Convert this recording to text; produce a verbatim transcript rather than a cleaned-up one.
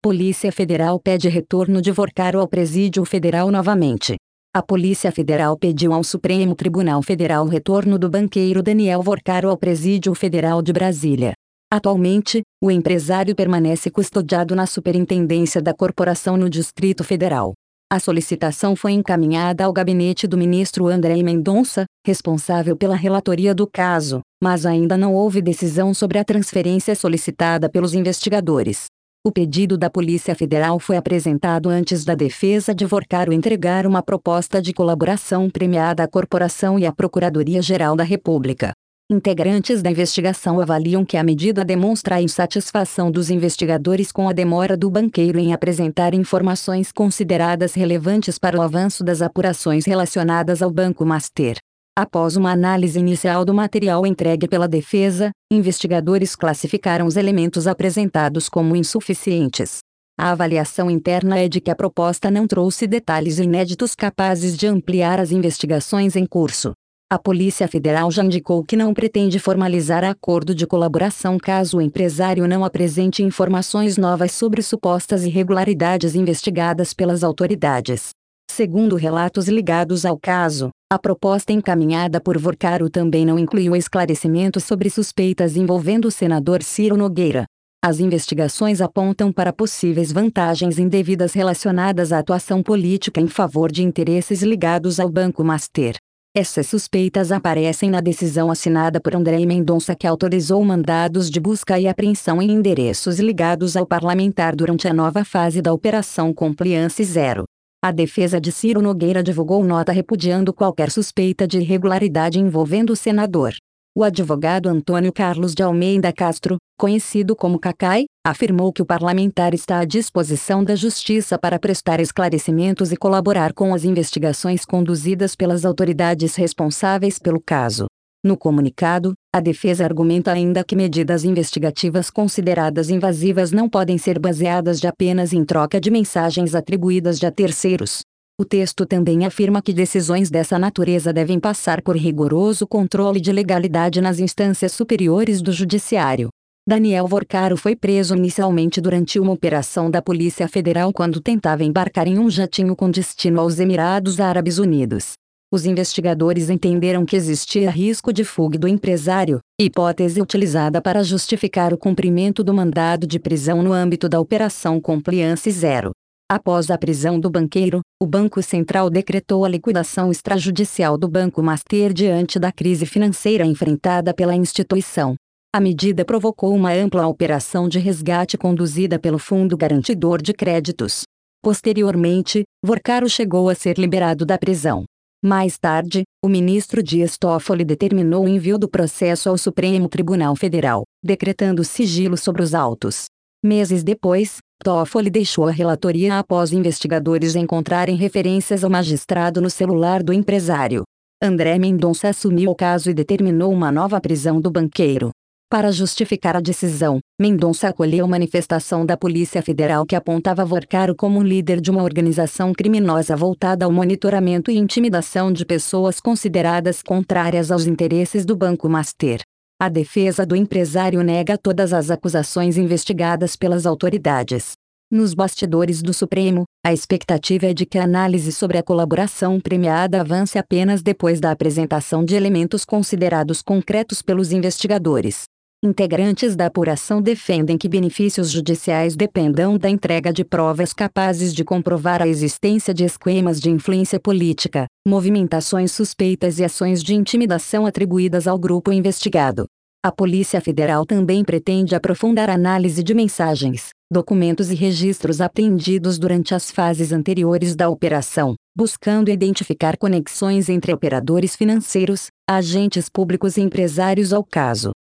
Polícia Federal pede retorno de Vorcaro ao Presídio Federal novamente. A Polícia Federal pediu ao Supremo Tribunal Federal o retorno do banqueiro Daniel Vorcaro ao Presídio Federal de Brasília. Atualmente, o empresário permanece custodiado na Superintendência da Corporação no Distrito Federal. A solicitação foi encaminhada ao gabinete do ministro André Mendonça, responsável pela relatoria do caso, mas ainda não houve decisão sobre a transferência solicitada pelos investigadores. O pedido da Polícia Federal foi apresentado antes da defesa de Vorcaro entregar uma proposta de colaboração premiada à corporação e à Procuradoria-Geral da República. Integrantes da investigação avaliam que a medida demonstra a insatisfação dos investigadores com a demora do banqueiro em apresentar informações consideradas relevantes para o avanço das apurações relacionadas ao Banco Master. Após uma análise inicial do material entregue pela defesa, investigadores classificaram os elementos apresentados como insuficientes. A avaliação interna é de que a proposta não trouxe detalhes inéditos capazes de ampliar as investigações em curso. A Polícia Federal já indicou que não pretende formalizar acordo de colaboração caso o empresário não apresente informações novas sobre supostas irregularidades investigadas pelas autoridades. Segundo relatos ligados ao caso, a proposta encaminhada por Vorcaro também não incluiu esclarecimento sobre suspeitas envolvendo o senador Ciro Nogueira. As investigações apontam para possíveis vantagens indevidas relacionadas à atuação política em favor de interesses ligados ao Banco Master. Essas suspeitas aparecem na decisão assinada por André Mendonça que autorizou mandados de busca e apreensão em endereços ligados ao parlamentar durante a nova fase da Operação Compliance Zero. A defesa de Ciro Nogueira divulgou nota repudiando qualquer suspeita de irregularidade envolvendo o senador. O advogado Antônio Carlos de Almeida Castro, conhecido como Cacai, afirmou que o parlamentar está à disposição da Justiça para prestar esclarecimentos e colaborar com as investigações conduzidas pelas autoridades responsáveis pelo caso. No comunicado, a defesa argumenta ainda que medidas investigativas consideradas invasivas não podem ser baseadas de apenas em troca de mensagens atribuídas a terceiros. O texto também afirma que decisões dessa natureza devem passar por rigoroso controle de legalidade nas instâncias superiores do Judiciário. Daniel Vorcaro foi preso inicialmente durante uma operação da Polícia Federal quando tentava embarcar em um jatinho com destino aos Emirados Árabes Unidos. Os investigadores entenderam que existia risco de fuga do empresário, hipótese utilizada para justificar o cumprimento do mandado de prisão no âmbito da Operação Compliance Zero. Após a prisão do banqueiro, o Banco Central decretou a liquidação extrajudicial do Banco Master diante da crise financeira enfrentada pela instituição. A medida provocou uma ampla operação de resgate conduzida pelo Fundo Garantidor de Créditos. Posteriormente, Vorcaro chegou a ser liberado da prisão. Mais tarde, o ministro Dias Toffoli determinou o envio do processo ao Supremo Tribunal Federal, decretando sigilo sobre os autos. Meses depois, Toffoli deixou a relatoria após investigadores encontrarem referências ao magistrado no celular do empresário. André Mendonça assumiu o caso e determinou uma nova prisão do banqueiro. Para justificar a decisão, Mendonça acolheu manifestação da Polícia Federal que apontava Vorcaro como um líder de uma organização criminosa voltada ao monitoramento e intimidação de pessoas consideradas contrárias aos interesses do Banco Master. A defesa do empresário nega todas as acusações investigadas pelas autoridades. Nos bastidores do Supremo, a expectativa é de que a análise sobre a colaboração premiada avance apenas depois da apresentação de elementos considerados concretos pelos investigadores. Integrantes da apuração defendem que benefícios judiciais dependam da entrega de provas capazes de comprovar a existência de esquemas de influência política, movimentações suspeitas e ações de intimidação atribuídas ao grupo investigado. A Polícia Federal também pretende aprofundar a análise de mensagens, documentos e registros apreendidos durante as fases anteriores da operação, buscando identificar conexões entre operadores financeiros, agentes públicos e empresários ao caso.